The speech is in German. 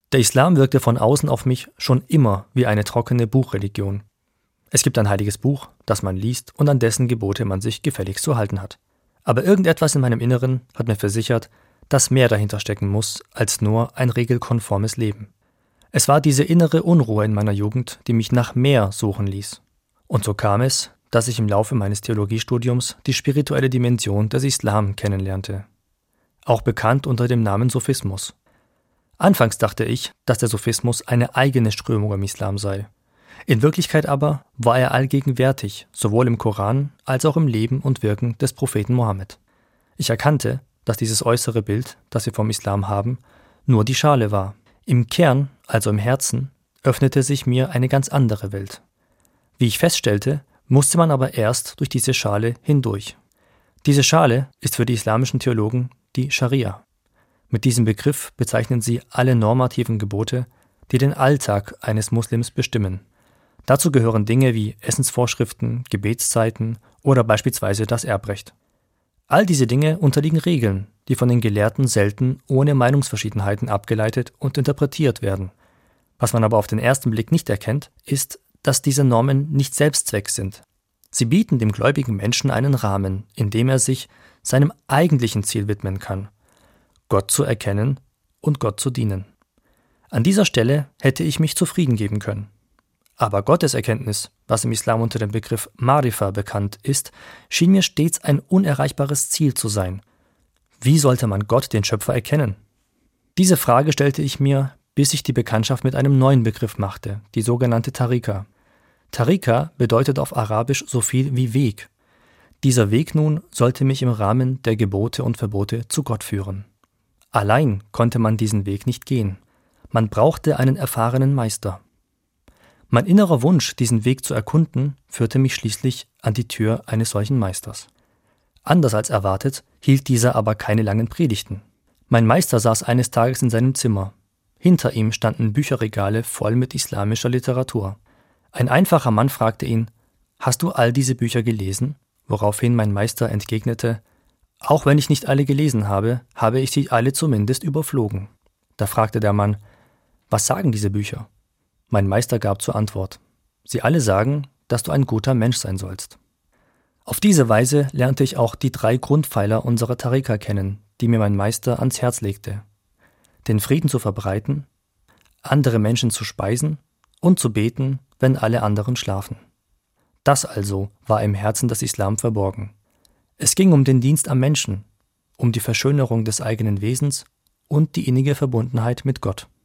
Der Islam wirkte von außen auf mich schon immer wie eine trockene Buchreligion. Es gibt ein heiliges Buch, das man liest und an dessen Gebote man sich gefälligst zu halten hat. Aber irgendetwas in meinem Inneren hat mir versichert, dass mehr dahinter stecken muss als nur ein regelkonformes Leben. Es war diese innere Unruhe in meiner Jugend, die mich nach mehr suchen ließ. Und so kam es, dass ich im Laufe meines Theologiestudiums die spirituelle Dimension des Islam kennenlernte. Auch bekannt unter dem Namen Sufismus. Anfangs dachte ich, dass der Sufismus eine eigene Strömung im Islam sei. In Wirklichkeit aber war er allgegenwärtig, sowohl im Koran als auch im Leben und Wirken des Propheten Mohammed. Ich erkannte, dass dieses äußere Bild, das wir vom Islam haben, nur die Schale war. Im Kern, also im Herzen, öffnete sich mir eine ganz andere Welt. Wie ich feststellte, musste man aber erst durch diese Schale hindurch. Diese Schale ist für die islamischen Theologen die Scharia. Mit diesem Begriff bezeichnen sie alle normativen Gebote, die den Alltag eines Muslims bestimmen. Dazu gehören Dinge wie Essensvorschriften, Gebetszeiten oder beispielsweise das Erbrecht. All diese Dinge unterliegen Regeln, die von den Gelehrten selten ohne Meinungsverschiedenheiten abgeleitet und interpretiert werden. Was man aber auf den ersten Blick nicht erkennt, ist, dass diese Normen nicht Selbstzweck sind. Sie bieten dem gläubigen Menschen einen Rahmen, in dem er sich seinem eigentlichen Ziel widmen kann: Gott zu erkennen und Gott zu dienen. An dieser Stelle hätte ich mich zufrieden geben können. Aber Gotteserkenntnis, was im Islam unter dem Begriff Marifa bekannt ist, schien mir stets ein unerreichbares Ziel zu sein. Wie sollte man Gott, den Schöpfer, erkennen? Diese Frage stellte ich mir, bis ich die Bekanntschaft mit einem neuen Begriff machte, die sogenannte Tarika. Tarika bedeutet auf Arabisch so viel wie Weg. Dieser Weg nun sollte mich im Rahmen der Gebote und Verbote zu Gott führen. Allein konnte man diesen Weg nicht gehen. Man brauchte einen erfahrenen Meister. Mein innerer Wunsch, diesen Weg zu erkunden, führte mich schließlich an die Tür eines solchen Meisters. Anders als erwartet, hielt dieser aber keine langen Predigten. Mein Meister saß eines Tages in seinem Zimmer. Hinter ihm standen Bücherregale voll mit islamischer Literatur. Ein einfacher Mann fragte ihn: »Hast du all diese Bücher gelesen?« Woraufhin mein Meister entgegnete: »Auch wenn ich nicht alle gelesen habe, habe ich sie alle zumindest überflogen.« Da fragte der Mann: »Was sagen diese Bücher?« Mein Meister gab zur Antwort: »Sie alle sagen, dass du ein guter Mensch sein sollst.« Auf diese Weise lernte ich auch die 3 Grundpfeiler unserer Tarika kennen, die mir mein Meister ans Herz legte: den Frieden zu verbreiten, andere Menschen zu speisen und zu beten, wenn alle anderen schlafen. Das also war im Herzen des Islam verborgen. Es ging um den Dienst am Menschen, um die Verschönerung des eigenen Wesens und die innige Verbundenheit mit Gott.